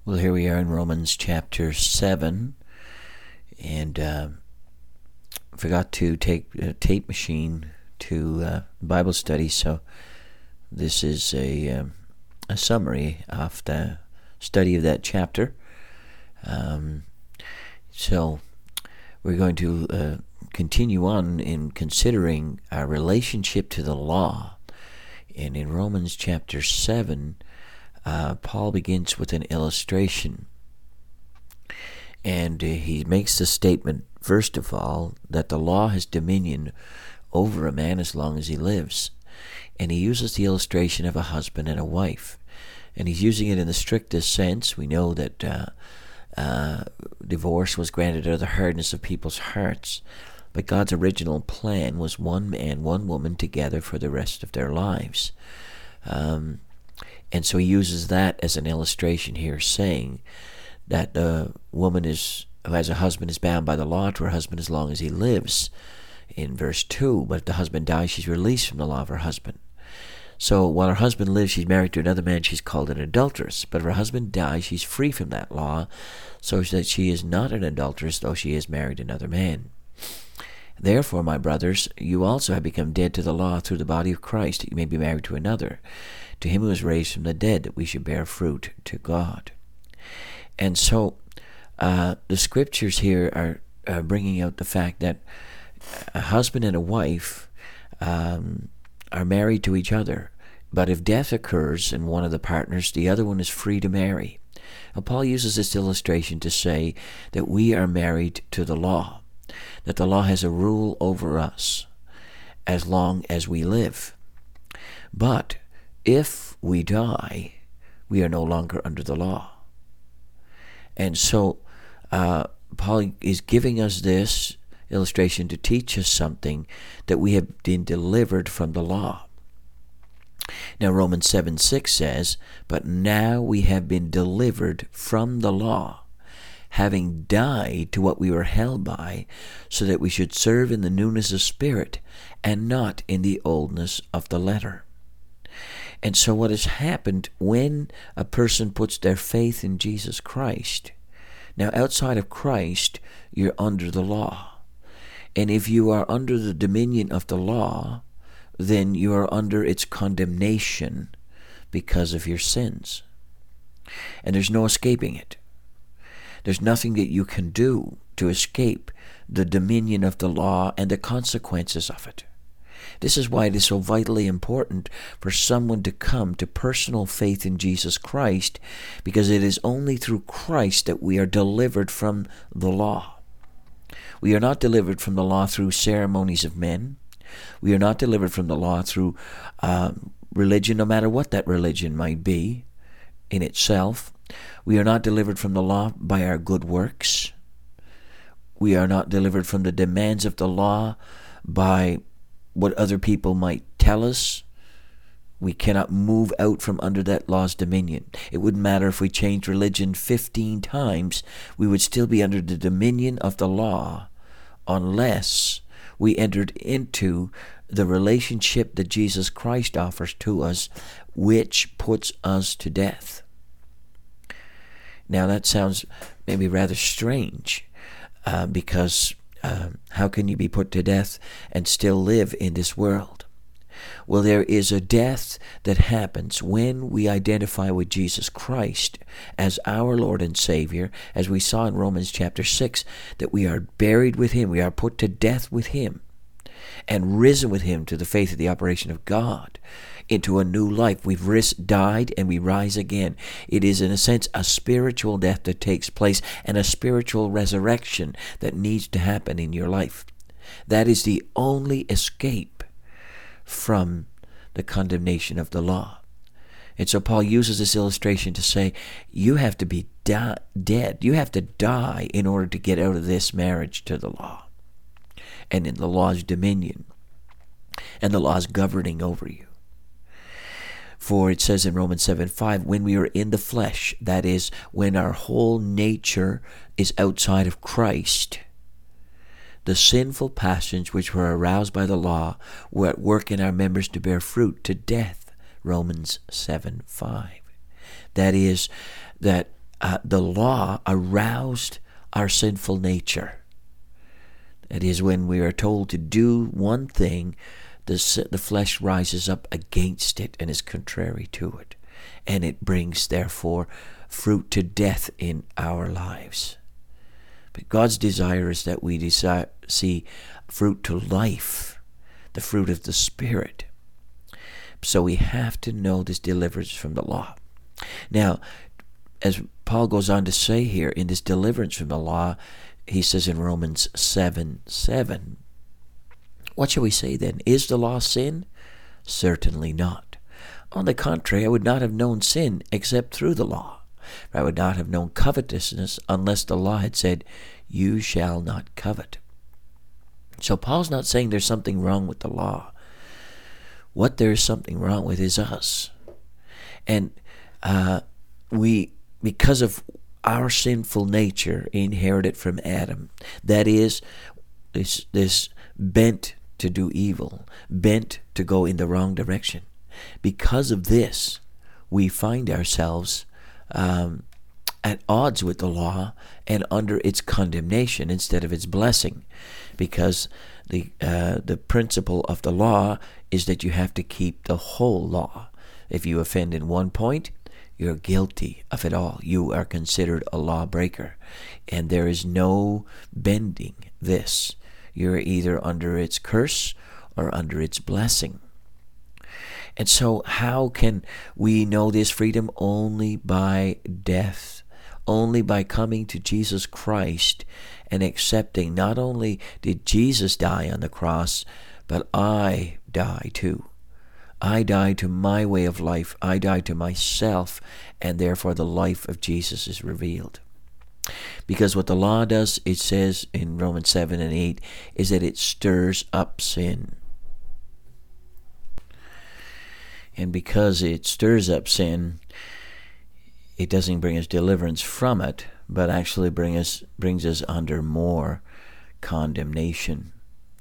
Well, here we are in Romans chapter 7, and forgot to take a tape machine to Bible study, so this is a summary of the study of that chapter. So we're going to continue on in considering our relationship to the law. And in Romans chapter 7, Paul begins with an illustration. And he makes the statement, first of all, that the law has dominion over a man as long as he lives. And he uses the illustration of a husband and a wife. And he's using it in the strictest sense. We know that divorce was granted out of the hardness of people's hearts. But God's original plan was one man, one woman together for the rest of their lives. And so he uses that as an illustration here, saying that the woman who has a husband is bound by the law to her husband as long as he lives, in verse 2. But if the husband dies, she's released from the law of her husband. So while her husband lives, she's married to another man, she's called an adulteress. But if her husband dies, she's free from that law, so that she is not an adulteress, though she is married to another man. Therefore, my brothers, you also have become dead to the law through the body of Christ, that you may be married to another, to him who was raised from the dead, that we should bear fruit to God. And so the scriptures here are bringing out the fact that a husband and a wife are married to each other, but if death occurs in one of the partners, the other one is free to marry. Now, Paul uses this illustration to say that we are married to the law, that the law has a rule over us as long as we live. But if we die, we are no longer under the law. And so Paul is giving us this illustration to teach us something, that we have been delivered from the law. Now Romans 7:6 says, "But now we have been delivered from the law, having died to what we were held by, so that we should serve in the newness of spirit, and not in the oldness of the letter." And so what has happened when a person puts their faith in Jesus Christ, now outside of Christ, you're under the law. And if you are under the dominion of the law, then you are under its condemnation because of your sins. And there's no escaping it. There's nothing that you can do to escape the dominion of the law and the consequences of it. This is why it is so vitally important for someone to come to personal faith in Jesus Christ, because it is only through Christ that we are delivered from the law. We are not delivered from the law through ceremonies of men. We are not delivered from the law through religion, no matter what that religion might be in itself. We are not delivered from the law by our good works. We are not delivered from the demands of the law by what other people might tell us. We cannot move out from under that law's dominion. It wouldn't matter if we changed religion 15 times, we would still be under the dominion of the law unless we entered into the relationship that Jesus Christ offers to us, which puts us to death. Now that sounds maybe rather strange, because how can you be put to death and still live in this world? Well, there is a death that happens when we identify with Jesus Christ as our Lord and Savior, as we saw in Romans chapter 6, that we are buried with Him, we are put to death with Him, and risen with Him to the faith of the operation of God, into a new life. We've died and we rise again. It is, in a sense, a spiritual death that takes place, and a spiritual resurrection that needs to happen in your life. That is the only escape from the condemnation of the law. And so Paul uses this illustration to say, you have to be dead. You have to die in order to get out of this marriage to the law, and in the law's dominion, and the law's governing over you. For it says in Romans 7:5, when we are in the flesh, that is, when our whole nature is outside of Christ, the sinful passions which were aroused by the law were at work in our members to bear fruit to death. Romans 7:5. That is, that the law aroused our sinful nature. That is, when we are told to do one thing, the flesh rises up against it and is contrary to it. And it brings, therefore, fruit to death in our lives. But God's desire is that we see fruit to life, the fruit of the Spirit. So we have to know this deliverance from the law. Now, as Paul goes on to say here, in this deliverance from the law, he says in Romans 7:7, what shall we say then? Is the law sin? Certainly not. On the contrary, I would not have known sin except through the law. I would not have known covetousness unless the law had said, you shall not covet. So Paul's not saying there's something wrong with the law. What there is something wrong with is us. And we, because of our sinful nature inherited from Adam, that is, this bent to do evil, bent to go in the wrong direction. Because of this, we find ourselves at odds with the law and under its condemnation instead of its blessing, because the principle of the law is that you have to keep the whole law. If you offend in one point, you're guilty of it all. You are considered a lawbreaker, and there is no bending this. You're either under its curse or under its blessing. And so how can we know this freedom? Only by death. Only by coming to Jesus Christ and accepting not only did Jesus die on the cross, but I die too. I die to my way of life. I die to myself, and therefore the life of Jesus is revealed. Because what the law does, it says in Romans 7 and 8, is that it stirs up sin. And because it stirs up sin, it doesn't bring us deliverance from it, but actually brings us under more condemnation.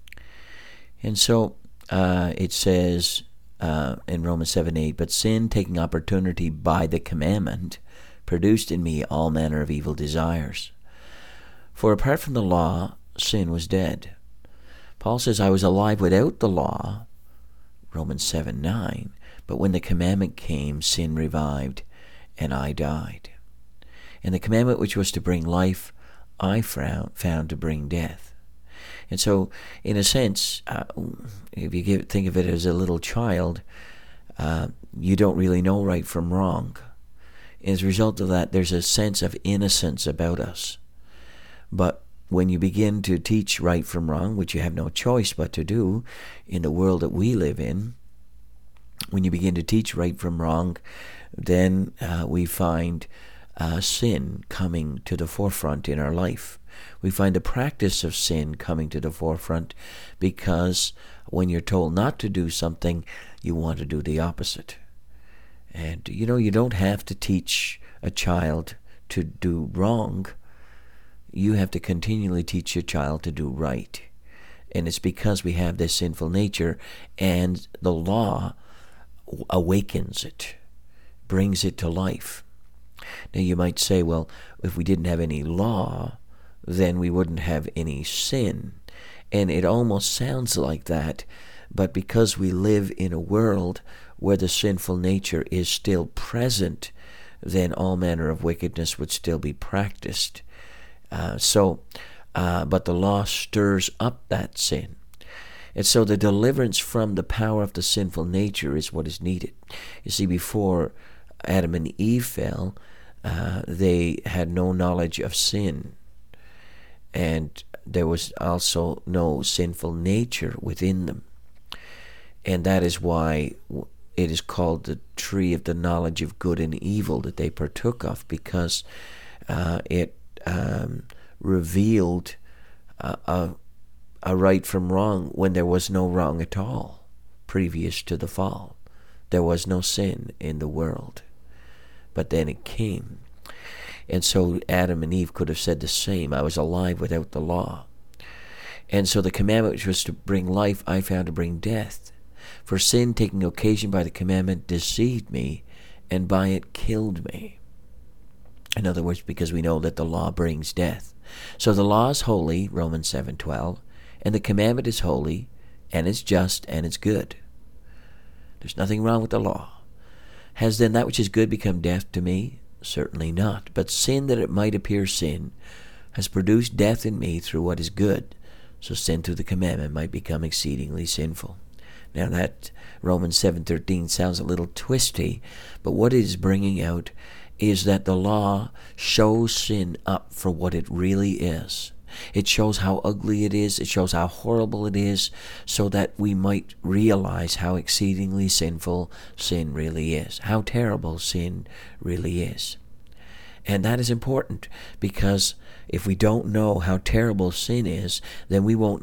And so it says in Romans 7:8, but sin, taking opportunity by the commandment, produced in me all manner of evil desires. For apart from the law, sin was dead. Paul says, I was alive without the law, Romans 7:9, but when the commandment came, sin revived, and I died. And the commandment which was to bring life, I found to bring death. And so, in a sense, if you think of it as a little child, you don't really know right from wrong. As a result of that, there's a sense of innocence about us. But when you begin to teach right from wrong, which you have no choice but to do in the world that we live in, when you begin to teach right from wrong, then we find sin coming to the forefront in our life. We find the practice of sin coming to the forefront because when you're told not to do something, you want to do the opposite. And you don't have to teach a child to do wrong. You have to continually teach your child to do right. And it's because we have this sinful nature, and the law awakens it, brings it to life. Now you might say, well, if we didn't have any law, then we wouldn't have any sin. And it almost sounds like that, but because we live in a world where the sinful nature is still present, then all manner of wickedness would still be practiced. But the law stirs up that sin. And so the deliverance from the power of the sinful nature is what is needed. You see, before Adam and Eve fell, they had no knowledge of sin. And there was also no sinful nature within them. And that is why it is called the tree of the knowledge of good and evil that they partook of, because it revealed a right from wrong when there was no wrong at all previous to the fall. There was no sin in the world. But then it came. And so Adam and Eve could have said the same. I was alive without the law. And so the commandment which was to bring life, I found to bring death. For sin, taking occasion by the commandment, deceived me, and by it killed me. In other words, because we know that the law brings death. So the law is holy, Romans 7:12, and the commandment is holy, and it's just, and it's good. There's nothing wrong with the law. Has then that which is good become death to me? Certainly not. But sin, that it might appear sin, has produced death in me through what is good. So sin through the commandment might become exceedingly sinful. Now that Romans 7:13 sounds a little twisty, but what it is bringing out is that the law shows sin up for what it really is. It shows how ugly it is. It shows how horrible it is, so that we might realize how exceedingly sinful sin really is, how terrible sin really is. And that is important, because if we don't know how terrible sin is, then we won't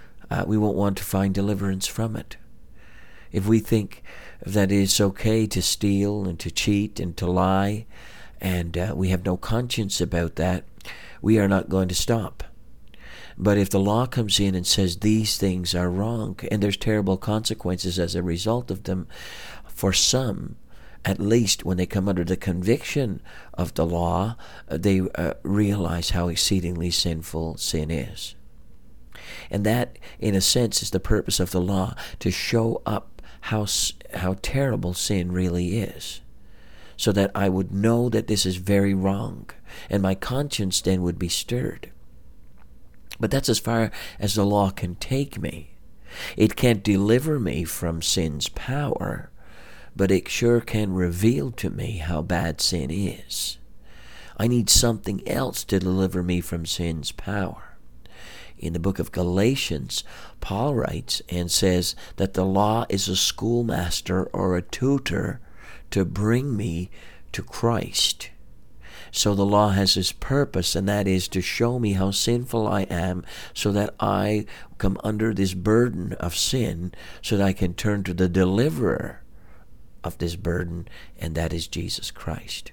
want to find deliverance from it. If we think that it's okay to steal and to cheat and to lie, and we have no conscience about that, we are not going to stop. But if the law comes in and says these things are wrong, and there's terrible consequences as a result of them, for some, at least when they come under the conviction of the law, they realize how exceedingly sinful sin is. And that, in a sense, is the purpose of the law, to show up how terrible sin really is, so that I would know that this is very wrong, and my conscience then would be stirred. But that's as far as the law can take me. It can't deliver me from sin's power, but it sure can reveal to me how bad sin is. I need something else to deliver me from sin's power. In the book of Galatians, Paul writes and says that the law is a schoolmaster or a tutor to bring me to Christ. So the law has its purpose, and that is to show me how sinful I am, so that I come under this burden of sin, so that I can turn to the deliverer of this burden, and that is Jesus Christ.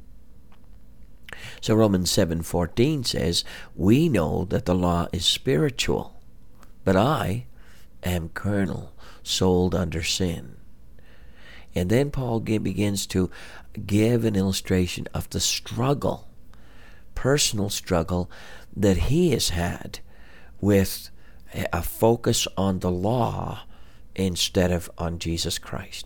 So Romans 7:14 says, we know that the law is spiritual, but I am carnal, sold under sin. And then Paul begins to give an illustration of the struggle, personal struggle, that he has had with a focus on the law instead of on Jesus Christ.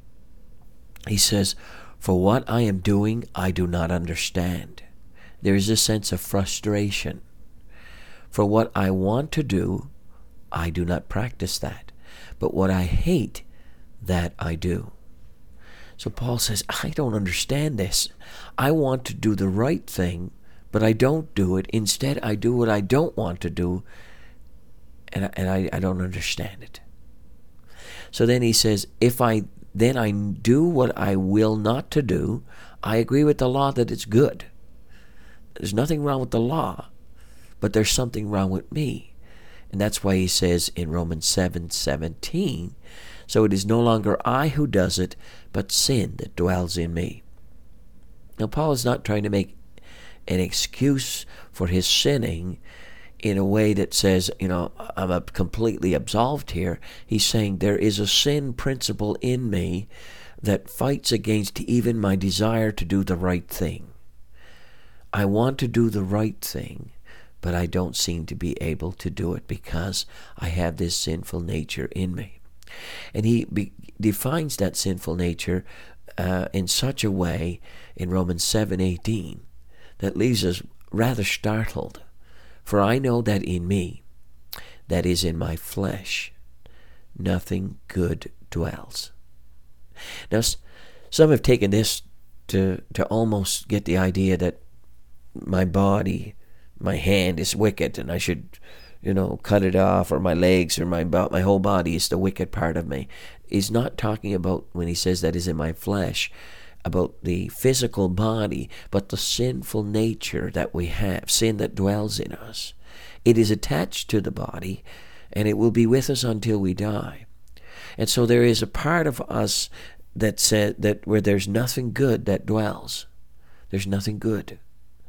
He says, for what I am doing, I do not understand. There is a sense of frustration. For what I want to do, I do not practice that. But what I hate, that I do. So Paul says, I don't understand this. I want to do the right thing, but I don't do it. Instead, I do what I don't want to do, and I don't understand it. So then he says, if I do what I will not to do, I agree with the law that it's good. There's nothing wrong with the law, but there's something wrong with me. And that's why he says in Romans 7:17, so it is no longer I who does it, but sin that dwells in me. Now, Paul is not trying to make an excuse for his sinning in a way that says, I'm completely absolved here. He's saying there is a sin principle in me that fights against even my desire to do the right thing. I want to do the right thing, but I don't seem to be able to do it because I have this sinful nature in me. And he defines that sinful nature in such a way in Romans 7:18 that leaves us rather startled. For I know that in me, that is in my flesh, nothing good dwells. Now, some have taken this to almost get the idea that my body, my hand is wicked and I should, cut it off, or my legs or my whole body is the wicked part of me. He's not talking about, when he says that is in my flesh, about the physical body, but the sinful nature that we have, sin that dwells in us. It is attached to the body, and it will be with us until we die. And so there is a part of us that said that where there's nothing good that dwells. There's nothing good.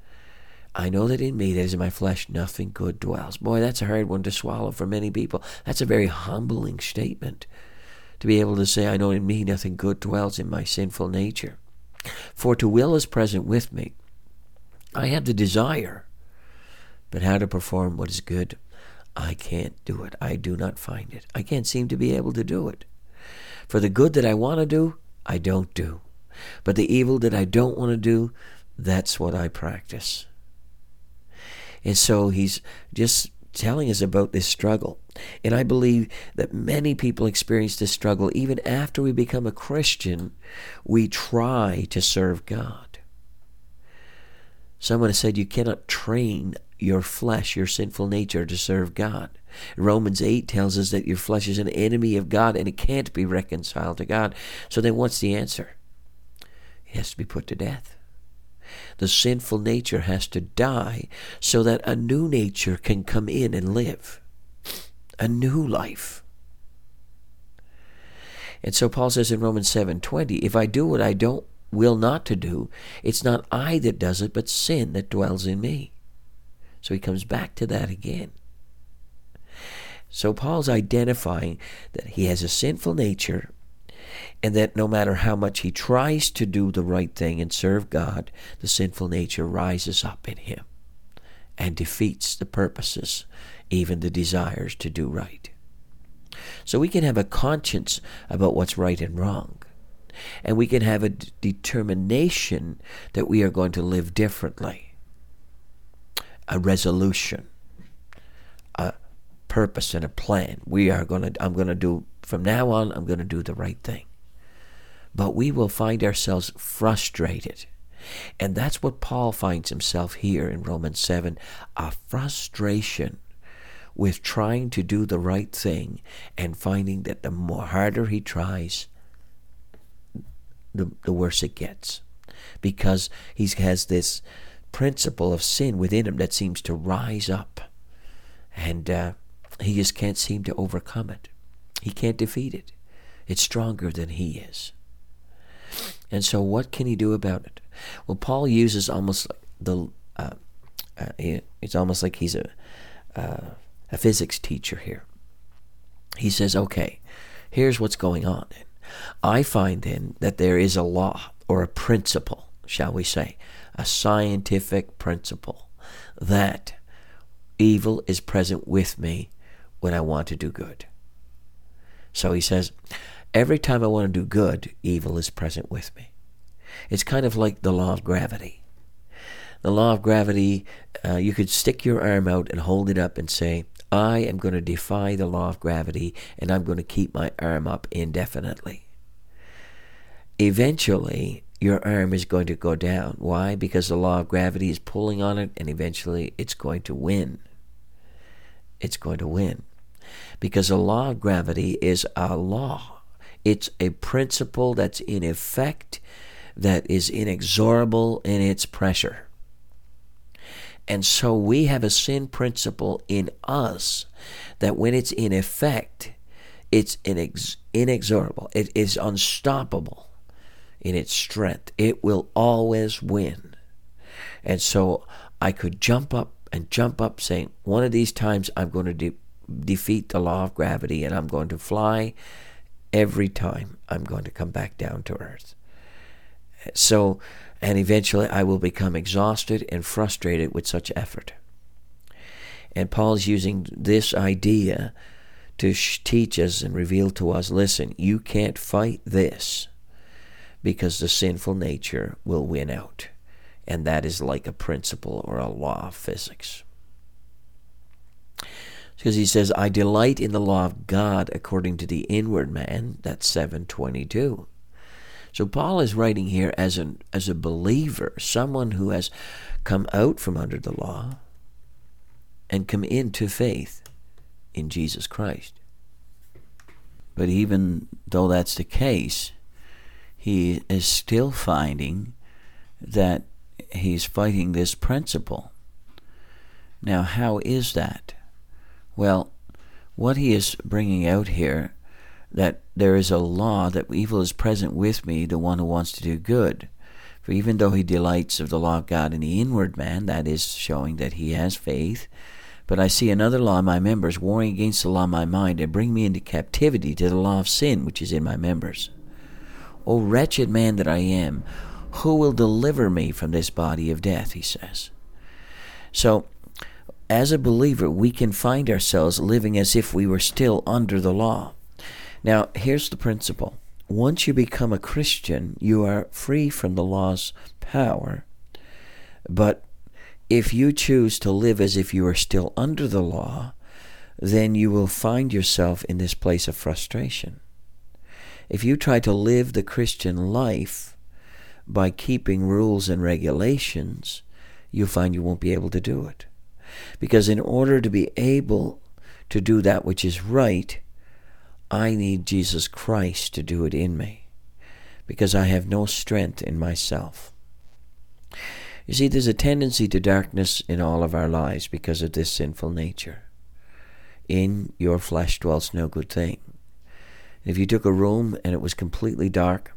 I know that in me, that is in my flesh, nothing good dwells. Boy, that's a hard one to swallow for many people. That's a very humbling statement, to be able to say, I know in me nothing good dwells in my sinful nature. For to will is present with me, I have the desire, but how to perform what is good, I can't do it. I do not find it. I can't seem to be able to do it. For the good that I want to do, I don't do. But the evil that I don't want to do, that's what I practice. And so he's just telling us about this struggle. And I believe that many people experience this struggle even after we become a Christian. We try to serve God. Someone has said you cannot train your flesh, your sinful nature, to serve God. Romans 8 tells us that your flesh is an enemy of God and it can't be reconciled to God. So then what's the answer? It has to be put to death. The sinful nature has to die so that a new nature can come in and live. A new life. And so Paul says in Romans 7:20, if I do what I will not to do, it's not I that does it, but sin that dwells in me. So he comes back to that again. So Paul's identifying that he has a sinful nature, and that no matter how much he tries to do the right thing and serve God, the sinful nature rises up in him and defeats the purposes, even the desires to do right. So we can have a conscience about what's right and wrong, and we can have a determination that we are going to live differently, a resolution, a purpose and a plan. I'm going to do, from now on, I'm going to do the right thing. But we will find ourselves frustrated. And that's what Paul finds himself here in Romans 7, a frustration with trying to do the right thing and finding that the more harder he tries, the worse it gets. Because he has this principle of sin within him that seems to rise up. And he just can't seem to overcome it. He can't defeat it. It's stronger than he is. And so what can he do about it? Well, Paul uses almost like it's almost like he's a physics teacher here. He says, okay, here's what's going on then. I find then that there is a law or a principle, shall we say, a scientific principle that evil is present with me when I want to do good. So he says, every time I want to do good, evil is present with me. It's kind of like the law of gravity. The law of gravity, you could stick your arm out and hold it up and say, I am going to defy the law of gravity and I'm going to keep my arm up indefinitely. Eventually, your arm is going to go down. Why? Because the law of gravity is pulling on it, and eventually it's going to win. It's going to win. Because the law of gravity is a law. It's a principle that's in effect, that is inexorable in its pressure. And so we have a sin principle in us that when it's in effect, it's inexorable. It is unstoppable in its strength. It will always win. And so I could jump up saying, one of these times I'm going to defeat the law of gravity and I'm going to fly. Every time I'm going to come back down to earth. So, and eventually I will become exhausted and frustrated with such effort. And Paul's using this idea to teach us and reveal to us, listen, you can't fight this because the sinful nature will win out. And that is like a principle or a law of physics. Because he says, I delight in the law of God according to the inward man. That's 7:22. So Paul is writing here as a believer, someone who has come out from under the law and come into faith in Jesus Christ. But even though that's the case, he is still finding that he's fighting this principle. Now, how is that? Well, what he is bringing out here, that there is a law that evil is present with me, the one who wants to do good. For even though he delights of the law of God in the inward man, that is showing that he has faith, but I see another law in my members, warring against the law of my mind, and bring me into captivity to the law of sin which is in my members. O wretched man that I am, Who will deliver me from this body of death, he says. So, as a believer, we can find ourselves living as if we were still under the law. Now, here's the principle. Once you become a Christian, you are free from the law's power. But if you choose to live as if you are still under the law, then you will find yourself in this place of frustration. If you try to live the Christian life by keeping rules and regulations, you'll find you won't be able to do it. Because in order to be able to do that which is right, I need Jesus Christ to do it in me, because I have no strength in myself. You see, there's a tendency to darkness in all of our lives because of this sinful nature. In your flesh dwells no good thing. If you took a room and it was completely dark,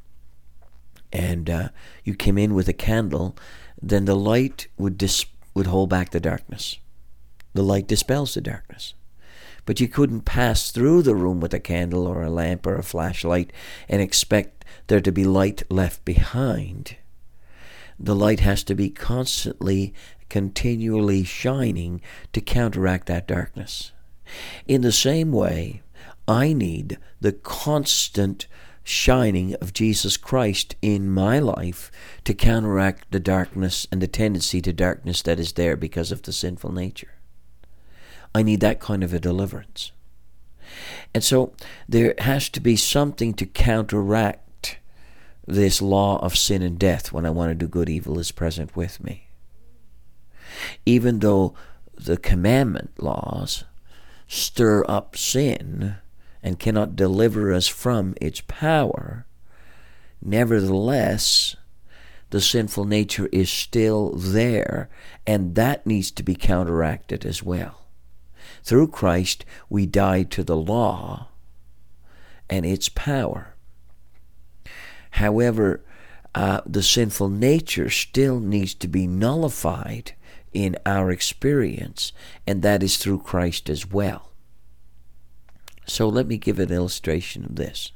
and you came in with a candle, then the light would hold back the darkness. The light dispels the darkness. But you couldn't pass through the room with a candle or a lamp or a flashlight and expect there to be light left behind. The light has to be constantly, continually shining to counteract that darkness. In the same way, I need the constant shining of Jesus Christ in my life to counteract the darkness and the tendency to darkness that is there because of the sinful nature. I need that kind of a deliverance. And so there has to be something to counteract this law of sin and death. When I want to do good, evil is present with me. Even though the commandment laws stir up sin and cannot deliver us from its power, nevertheless, the sinful nature is still there, and that needs to be counteracted as well. Through Christ, we died to the law and its power. However, the sinful nature still needs to be nullified in our experience, and that is through Christ as well. So let me give an illustration of this.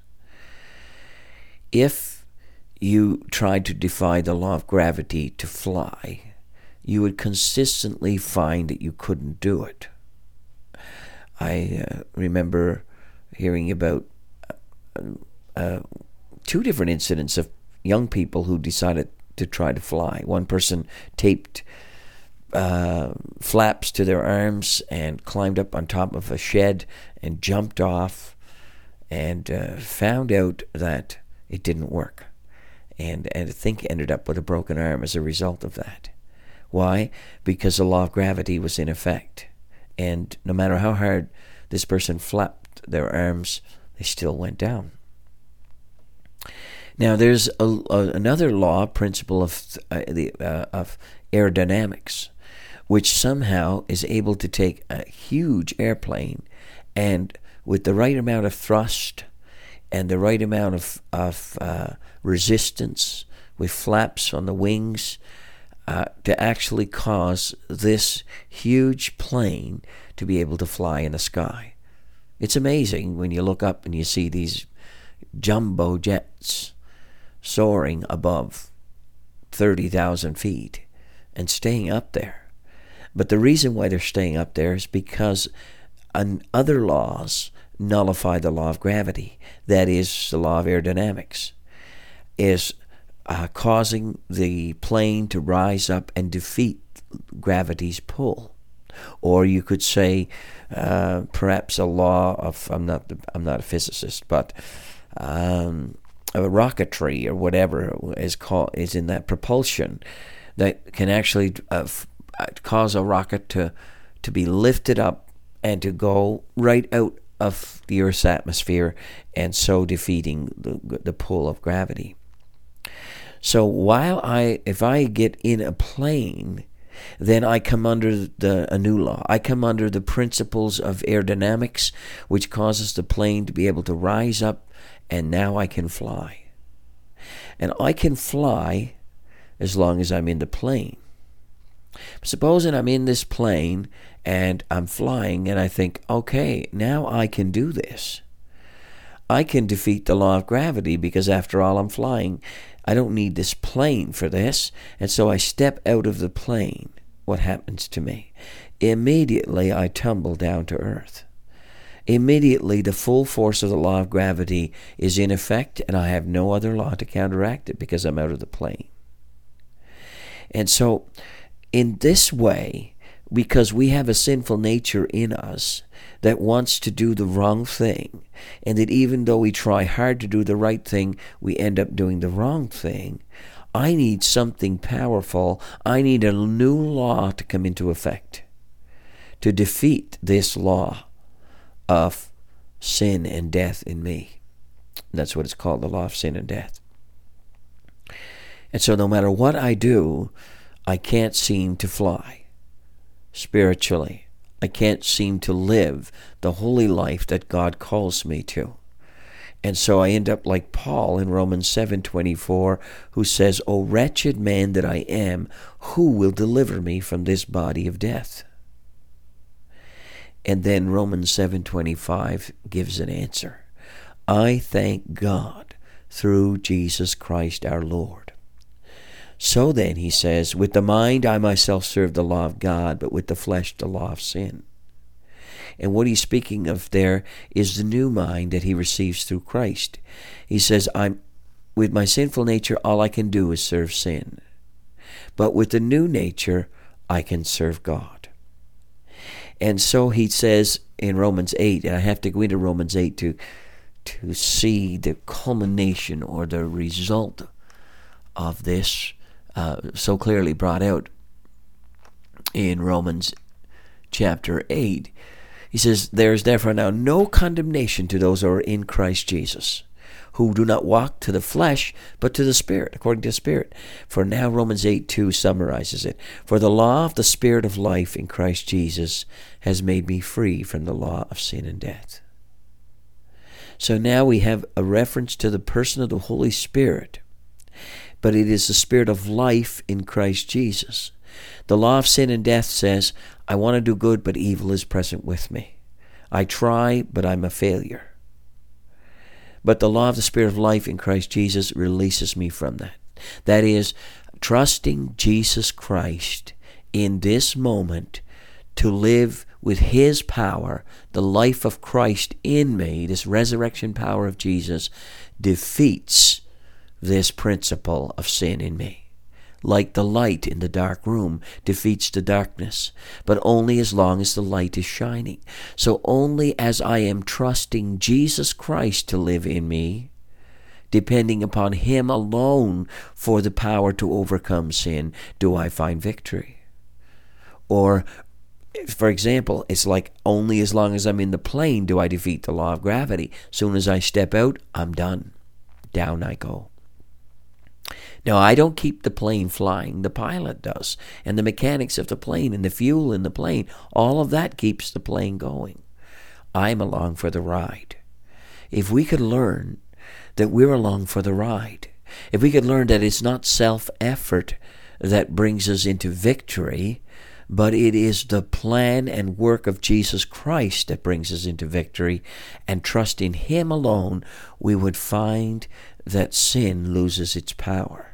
If you tried to defy the law of gravity to fly, you would consistently find that you couldn't do it. I remember hearing about two different incidents of young people who decided to try to fly. One person taped flaps to their arms and climbed up on top of a shed and jumped off and found out that it didn't work. And I think ended up with a broken arm as a result of that. Why? Because the law of gravity was in effect. And no matter how hard this person flapped their arms, they still went down. Now, there's another law, principle of aerodynamics, which somehow is able to take a huge airplane and with the right amount of thrust and the right amount of resistance with flaps on the wings, to actually cause this huge plane to be able to fly in the sky. It's amazing when you look up and you see these jumbo jets soaring above 30,000 feet and staying up there. But the reason why they're staying up there is because other laws nullify the law of gravity. That is, the law of aerodynamics is causing the plane to rise up and defeat gravity's pull. Or you could say perhaps a law of, I'm not a physicist, but a rocketry or whatever is in that propulsion that can actually cause a rocket to be lifted up and to go right out of the Earth's atmosphere, and so defeating the pull of gravity. So if I get in a plane, then I come under a new law. I come under the principles of aerodynamics, which causes the plane to be able to rise up, and now I can fly. And I can fly as long as I'm in the plane. Supposing I'm in this plane and I'm flying and I think, okay, now I can do this. I can defeat the law of gravity because after all I'm flying. I don't need this plane for this. And so I step out of the plane. What happens to me? Immediately I tumble down to earth. Immediately the full force of the law of gravity is in effect, and I have no other law to counteract it because I'm out of the plane. And so in this way, because we have a sinful nature in us that wants to do the wrong thing, and that even though we try hard to do the right thing, we end up doing the wrong thing, I need something powerful. I need a new law to come into effect to defeat this law of sin and death in me. That's what it's called, the law of sin and death. And so no matter what I do, I can't seem to fly spiritually. I can't seem to live the holy life that God calls me to. And so I end up like Paul in Romans 7:24, who says, "O wretched man that I am, who will deliver me from this body of death?" And then Romans 7:25 gives an answer. "I thank God through Jesus Christ our Lord." So then, he says, with the mind I myself serve the law of God, but with the flesh the law of sin. And what he's speaking of there is the new mind that he receives through Christ. He says, with my sinful nature, all I can do is serve sin. But with the new nature, I can serve God. And so he says in Romans 8, and I have to go into Romans 8 to see the culmination or the result of this so clearly brought out in Romans chapter 8. He says, "There is therefore now no condemnation to those who are in Christ Jesus, who do not walk to the flesh, but to the Spirit, according to the Spirit. For now," Romans 8:2 summarizes it, "for the law of the Spirit of life in Christ Jesus has made me free from the law of sin and death." So now we have a reference to the person of the Holy Spirit, but it is the Spirit of life in Christ Jesus. The law of sin and death says, I want to do good, but evil is present with me. I try, but I'm a failure. But the law of the Spirit of life in Christ Jesus releases me from that. That is, trusting Jesus Christ in this moment to live with His power, the life of Christ in me, this resurrection power of Jesus, defeats this principle of sin in me. Like the light in the dark room defeats the darkness, but only as long as the light is shining. So only as I am trusting Jesus Christ to live in me, depending upon Him alone for the power to overcome sin, do I find victory. Or, for example, it's like only as long as I'm in the plane do I defeat the law of gravity. Soon as I step out, I'm done. Down I go. Now, I don't keep the plane flying. The pilot does. And the mechanics of the plane and the fuel in the plane, all of that keeps the plane going. I'm along for the ride. If we could learn that we're along for the ride, if we could learn that it's not self-effort that brings us into victory, but it is the plan and work of Jesus Christ that brings us into victory, and trust in Him alone, we would find that sin loses its power.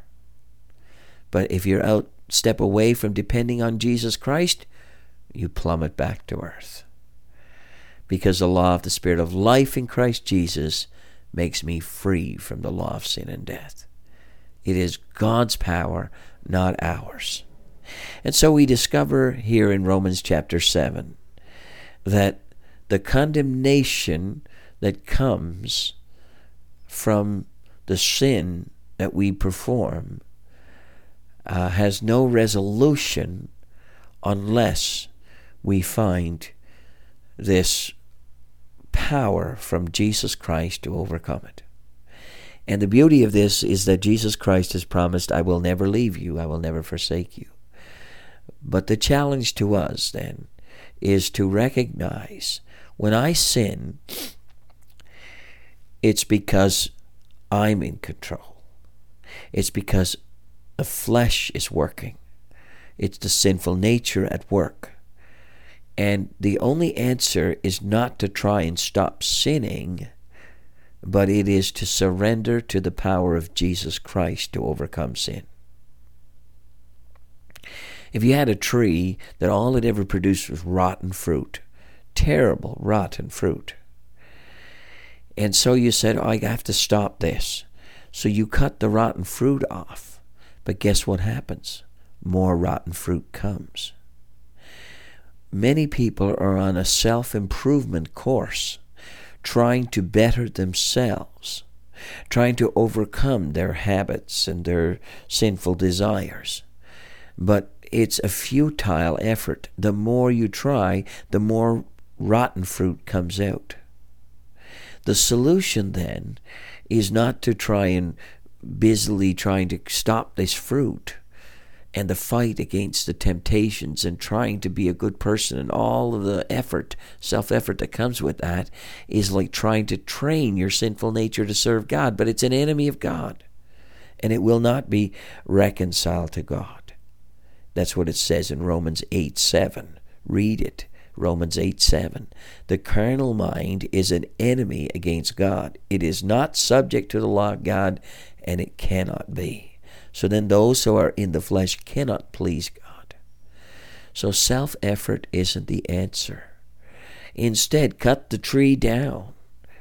But if you're step away from depending on Jesus Christ, you plummet back to earth. Because the law of the Spirit of life in Christ Jesus makes me free from the law of sin and death. It is God's power, not ours. And so we discover here in Romans chapter 7 that the condemnation that comes from the sin that we perform has no resolution unless we find this power from Jesus Christ to overcome it. And the beauty of this is that Jesus Christ has promised, I will never leave you, I will never forsake you. But the challenge to us then is to recognize when I sin, it's because I'm in control. It's because the flesh is working. It's the sinful nature at work. And the only answer is not to try and stop sinning, but it is to surrender to the power of Jesus Christ to overcome sin. If you had a tree that all it ever produced was rotten fruit, terrible rotten fruit, and so you said, I have to stop this. So you cut the rotten fruit off. But guess what happens? More rotten fruit comes. Many people are on a self-improvement course, trying to better themselves, trying to overcome their habits and their sinful desires. But it's a futile effort. The more you try, the more rotten fruit comes out. The solution then is not to try and busily trying to stop this fruit and the fight against the temptations and trying to be a good person, and all of the effort, self-effort that comes with that is like trying to train your sinful nature to serve God. But it's an enemy of God, and it will not be reconciled to God. That's what it says in Romans 8:7. Read it. Romans 8:7. The carnal mind is an enemy against God. It is not subject to the law of God, and it cannot be. So then those who are in the flesh cannot please God. So self-effort isn't the answer. Instead, cut the tree down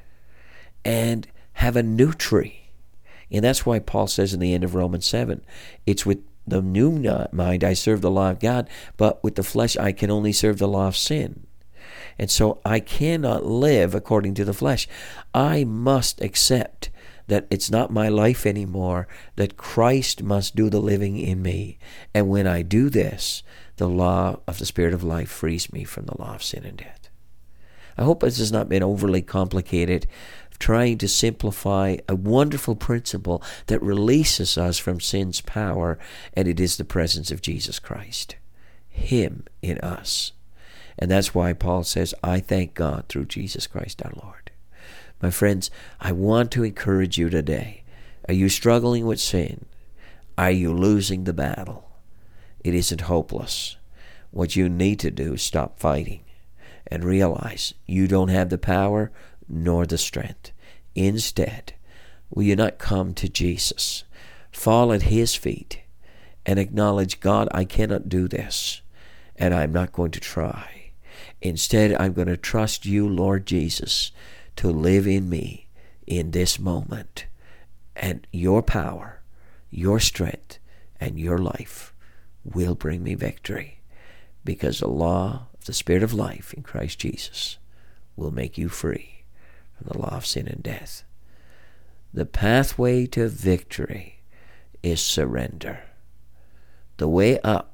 and have a new tree. And that's why Paul says in the end of Romans 7, it's with the new mind I serve the law of God, but with the flesh I can only serve the law of sin. And so I cannot live according to the flesh. I must accept that it's not my life anymore, that Christ must do the living in me. And when I do this, the law of the Spirit of life frees me from the law of sin and death. I hope this has not been overly complicated, trying to simplify a wonderful principle that releases us from sin's power, and it is the presence of Jesus Christ, Him in us. And that's why Paul says, I thank God through Jesus Christ our Lord. My friends, I want to encourage you today. Are you struggling with sin? Are you losing the battle? It isn't hopeless. What you need to do is stop fighting and realize you don't have the power nor the strength. Instead, will you not come to Jesus, fall at His feet, and acknowledge, God, I cannot do this, and I'm not going to try. Instead, I'm going to trust you, Lord Jesus, to live in me in this moment. And your power, your strength, and your life will bring me victory, because the law of the Spirit of life in Christ Jesus will make you free from the law of sin and death. The pathway to victory is surrender. The way up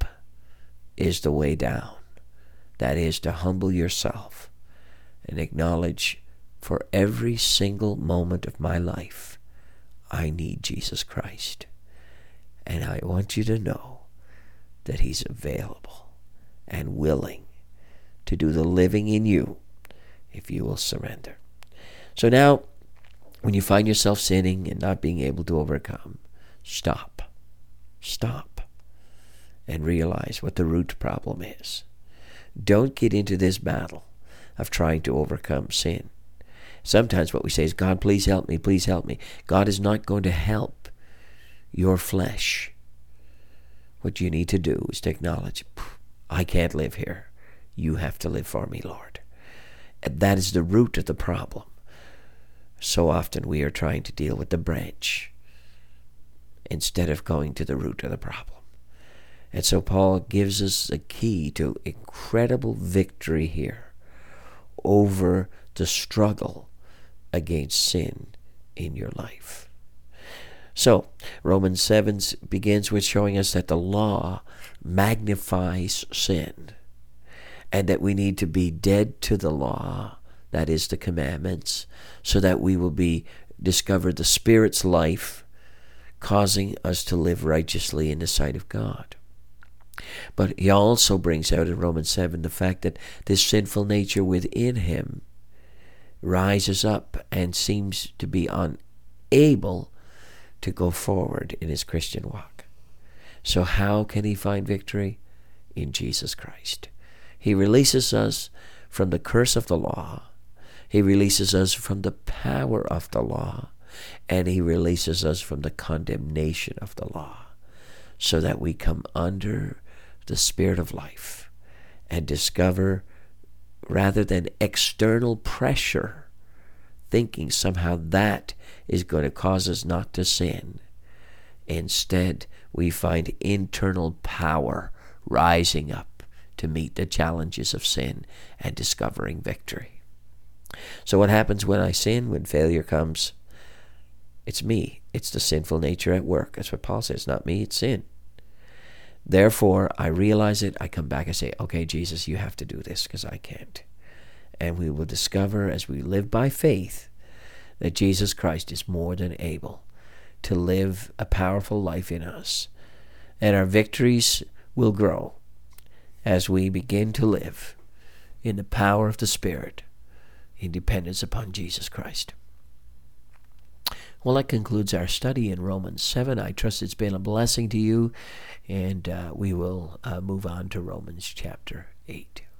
is the way down. That is to humble yourself and acknowledge, for every single moment of my life, I need Jesus Christ. And I want you to know that He's available and willing to do the living in you if you will surrender. So now, when you find yourself sinning and not being able to overcome, stop. Stop. And realize what the root problem is. Don't get into this battle of trying to overcome sin. Sometimes what we say is, God, please help me, please help me. God is not going to help your flesh. What you need to do is to acknowledge, I can't live here. You have to live for me, Lord. And that is the root of the problem. So often we are trying to deal with the branch instead of going to the root of the problem. And so Paul gives us a key to incredible victory here over the struggle against sin in your life. So, Romans 7 begins with showing us that the law magnifies sin, and that we need to be dead to the law, that is the commandments, so that we will discover the Spirit's life, causing us to live righteously in the sight of God. But he also brings out in Romans 7 the fact that this sinful nature within him rises up and seems to be unable to go forward in his Christian walk. So how can he find victory? In Jesus Christ. He releases us from the curse of the law. He releases us from the power of the law, and he releases us from the condemnation of the law, so that we come under the Spirit of life and discover, rather than external pressure, thinking somehow that is going to cause us not to sin, instead we find internal power rising up to meet the challenges of sin and discovering victory. So what happens when I sin, when failure comes? It's me. It's the sinful nature at work. That's what Paul says. It's not me, it's sin. Therefore, I realize it. I come back and say, okay, Jesus, you have to do this because I can't. And we will discover as we live by faith that Jesus Christ is more than able to live a powerful life in us. And our victories will grow as we begin to live in the power of the Spirit in dependence upon Jesus Christ. Well, that concludes our study in Romans 7. I trust it's been a blessing to you, and we will move on to Romans chapter 8.